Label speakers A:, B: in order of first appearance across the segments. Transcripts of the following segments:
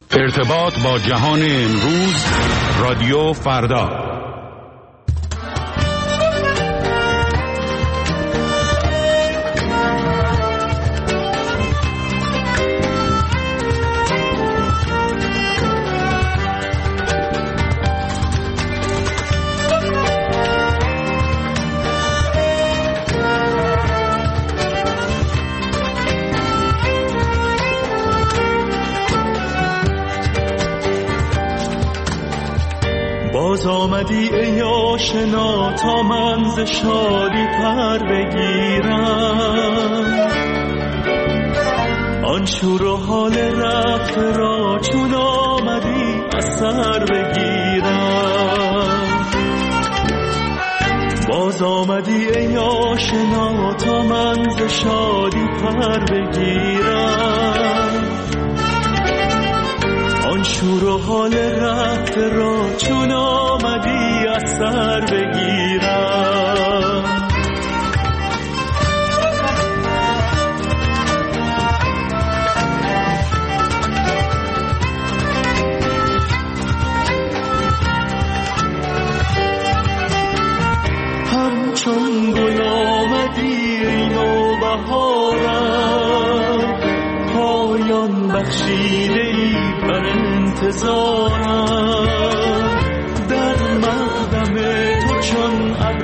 A: ارتباط با جهان امروز، رادیو فردا.
B: باز آمدی ای آشنا تا من ز شادی پر بگیرم، آن شور و حال رفته را چون آمدی از سر بگیرم. باز آمدی ای آشنا تا من ز شادی پر بگیرم، آن شور و حال رفته را چون آمدی از سر بگیرم. همچون گل آمدی ای نوبهارم، پایان بخشیده ای بر انتظارم. در مقدم تو چون ابر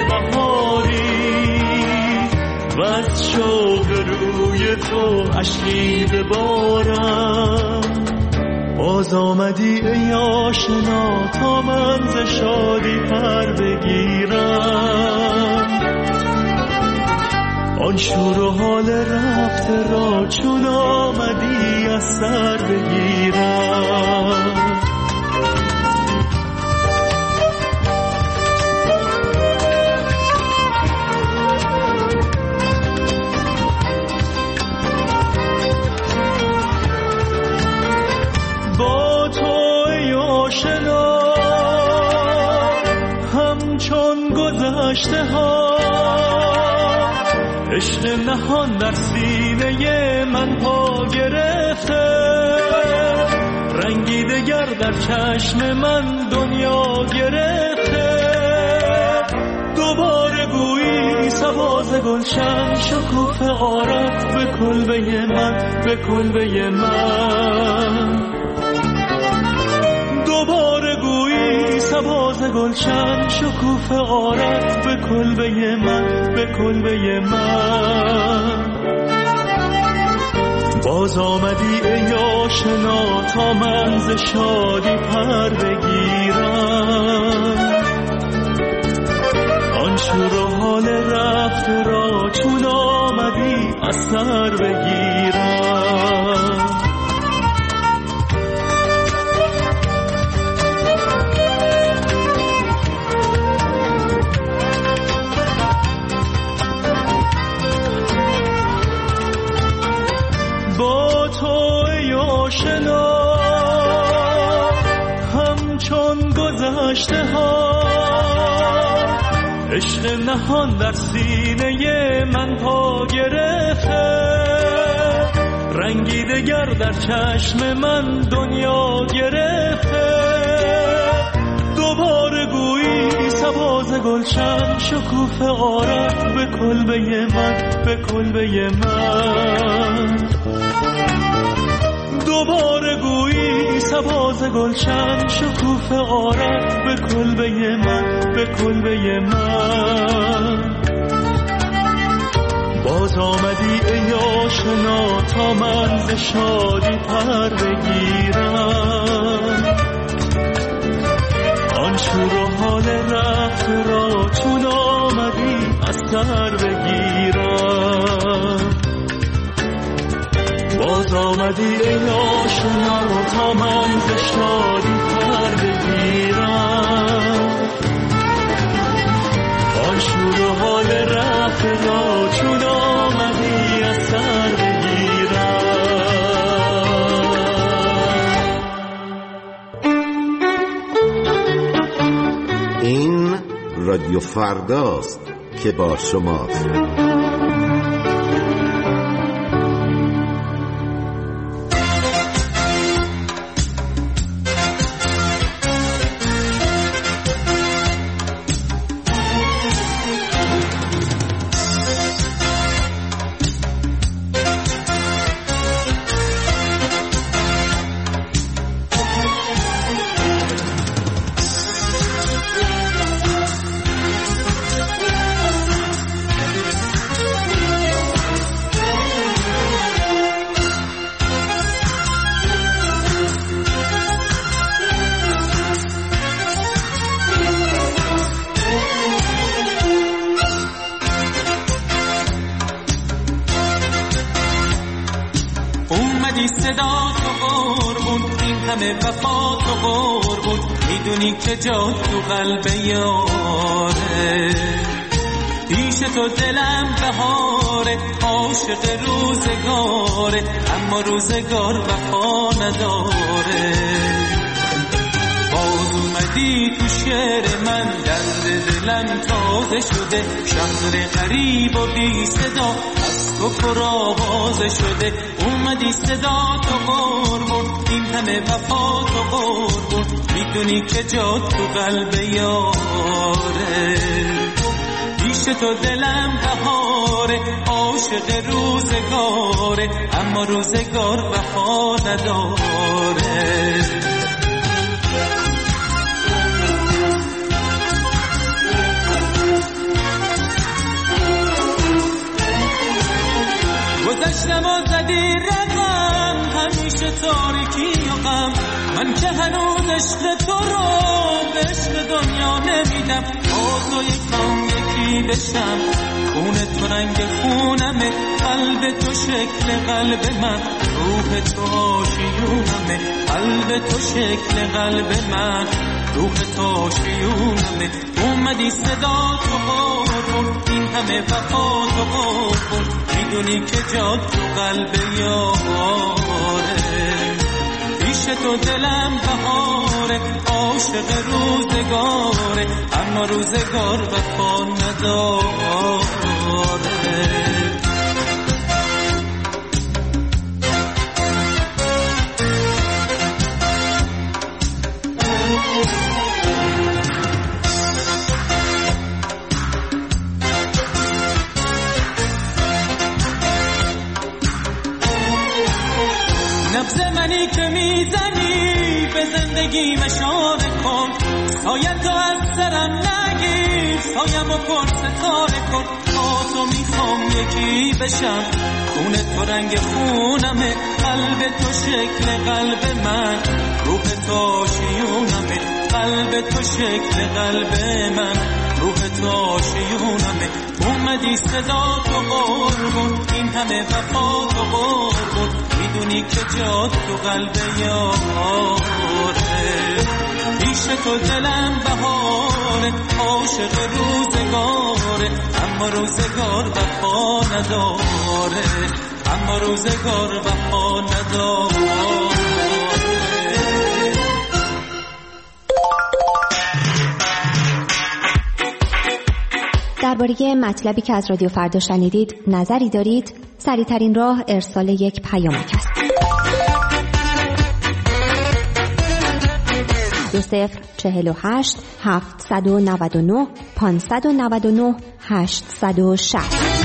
B: بهاری و از شوق روی تو اشکی ببارم. باز آمدی ای آشنا تا من ز شادی پر بگیرم، آن شور و حال رفته را چون آمدی از سر بگیرم. با تو ای آشنا همچون گذشته ها، عشق نهان در سینه من پا گرفته، رنگی دگر در چشم من دنیا گرفته. دوباره گویی سباز گلشن شکوفه آرد به کلبه من، به کلبه من. دوباره گویی سباز گلشن شکوفه آرد به کلبه من، به کلبه من. باز آمدی ای آشنا تا من ز شادی پر بگیرم، آن شور و حال رفته را چون آمدی از سر بگیرم. با تو ای آشنا همچون گذشته ها، عشق نهان در سینه من پا گرفته، رنگی دگر در چشم من دنیا گرفته. دوباره گویی سباز گلشن شکوفه آرد به کلبه من، به کلبه من. دوباره گویی سباز گلشن شکوفه آرد به کلبه من، به کلبه من. باز آمدی ای آشنا تا من ز شادی پر بگیرم، آن شور و حال رفته را چون آمدی از سر بگیرم. باز آمدی ای آشنا تا من ز شادی پر بگیرم، آن شور و حال رفته را چون آمدی از سر بگیرم.
C: این رادیو فرداست که با شماست.
B: تو قربون، این همه وفا تو قربون، میدونی که جا تو قلب یاره. پیش تو دلم بهاره، عاشق روزگاره، اما روزگار وفا نداره. باز اومدی تو شعر من، درد دلم تازه شده، شهر غریب و بی صدا از تو پر آوازه شده. اومدی صدا تو قربون، این همه وفا تو قربون، میدونی که جا تو قلب یاره. پیش تو دلم بهاره، عاشق روزگاره، اما روزگار وفا نداره. گذشتم و زدی رقم، همیشه تاریکی و غم، من که هنوز عشق تو رو به عشق دنیا نمیدم. تو یکم یکی بشم، خون تو رنگ خونمه، قلب تو شکل قلب من، روح تو آشیونمه. قلب تو شکل قلب من، روح تو آشیونمه. اومدی صدا تو قربون، این همه وفا تو قربون، میدونی که جا تو قلب یاره. پیش تو دلم بهاره، عاشق روزگاره، اما روزگار وفا نداره. نبض منی که میزنی به زندگی مشاره کن، سایت تو از سرم نگیر، سایم و پر ستاره کن. با تو میخوام یکی بشم، خون تو رنگ خونمه، قلب تو شکل قلب من، روح تو آشیونمه. قلب تو شکل قلب من، روح تو آشیونمه. اومدی صدا تو قربون، این همه وفا تو قربون، میدونی که جا تو قلب یاره. پیش تو دلم بهاره، عاشق روزگاره، اما روزگار وفا نداره، اما روزگار وفا نداره.
D: درباره مطلبی که از رادیو فردا شنیدید نظری دارید؟ سریع‌ترین راه ارسال یک پیامک است. 2048 799 599 860.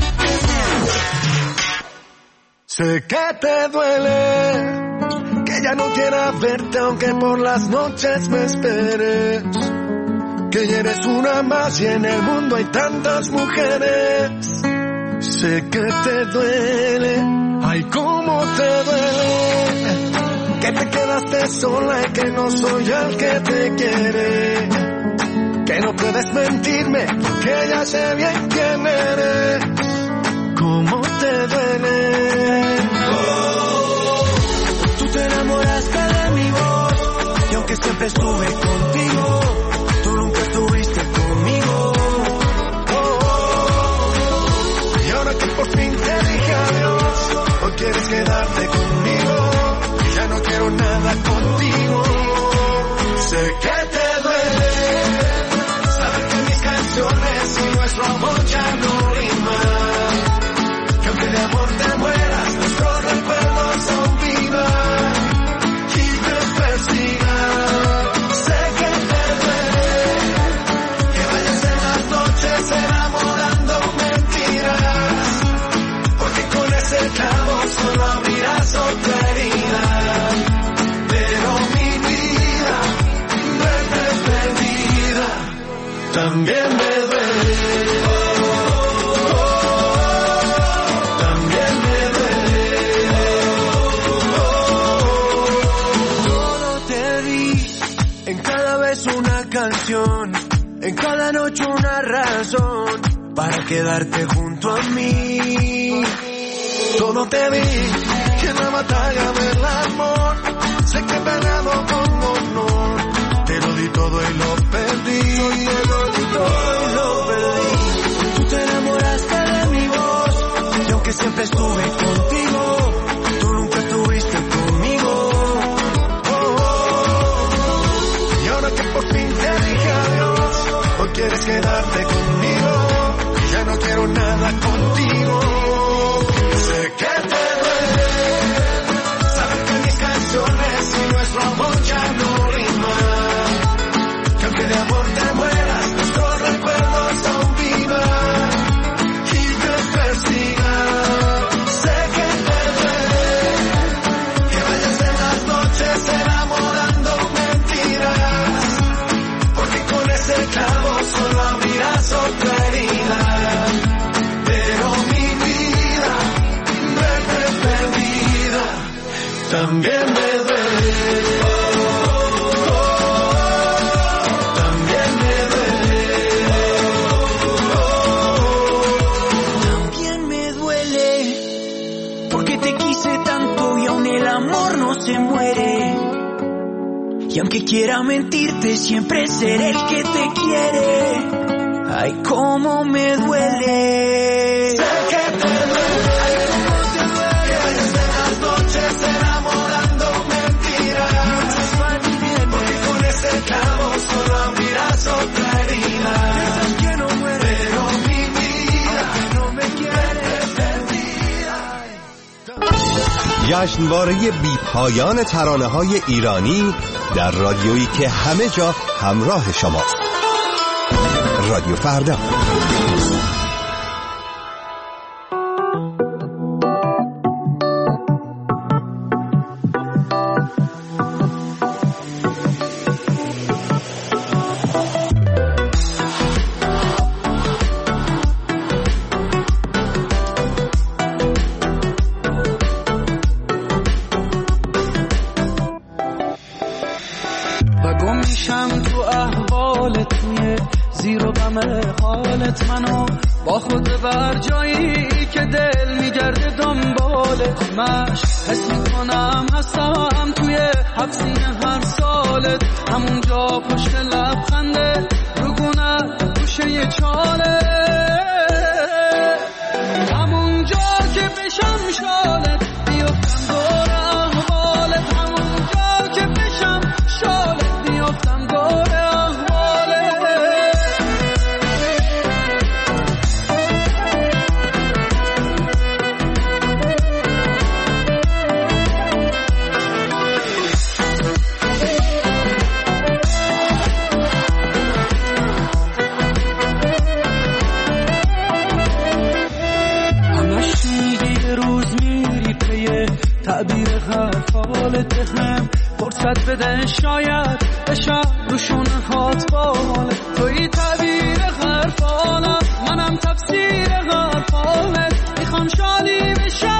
E: Sé que te duele que ya no quiera verte aunque por las noches me esperes, que ya eres una más y en el mundo hay tantas mujeres. Sé que te duele, ay cómo te duele, que te quedaste sola y que no soy el que te quiere, que no puedes mentirme porque ya sé bien quién eres. Cómo te duele, tú te enamoraste de mi voz y aunque siempre estuve contigo, tú nunca estuviste conmigo. Y ahora que por fin te dije adiós, hoy quieres quedarte conmigo y ya no quiero nada contigo. Sé que te duele saber que mis canciones y nuestro amor ya no riman, que aunque de amor te mueras, nuestros recuerdos aún vivan y te persigan. Sé que te duele que vayas en las noches enamorando mentiras, porque con ese clavo solo abrirás otra herida. Pero mi vida, verte perdida, también me duele. En cada noche una razón para quedarte junto a mí. Todo te di que en la batalla del amor quedarte conmigo, ya no quiero nada contigo. Sé que te duele saber que mis canciones y nuestro amor ya no riman, que aunque de amor te mueras, nuestros recuerdos aún vivan y te persigan. Sé que te duele que vayas en las noches enamorando mentiras, porque con ese clavo solo abrirás otra herida. Pero mi vida, verte perdida, también me duele. También me duele.
B: También me duele, porque te quise tanto y aún el amor no se muere. Y aunque quiera mentirte, siempre seré el que te quiere. Ay, cómo me duele.
E: Sé que te duele, ay, cómo te duele, que vayas de las noches enamorando mentiras, porque con ese clavo solo abrirás otra herida. Que no muere, pero mi vida, no me quieres perdida.
F: جشنواره بی پایان ترانه‌های ایرانی در رادیویی که همه جا همراه شماست. رادیو فردا.
B: منو با خود بر جایی که دل میگرده دنبالت، مش حس میکنم هستم توی حبسی هر سالت، همونجا پشت لبخنده رگونت گوشه چاله، همونجا که بشم شالت بیفتم دور احوالت، همونجا که بشم شالت بیفتم دور تعبیر حرفالت بهم فرصت بده، شاید بشم روشون هات بالت، توی تعبیر حرفالم منم تفسیر حرفالت، میخوام شالی بشم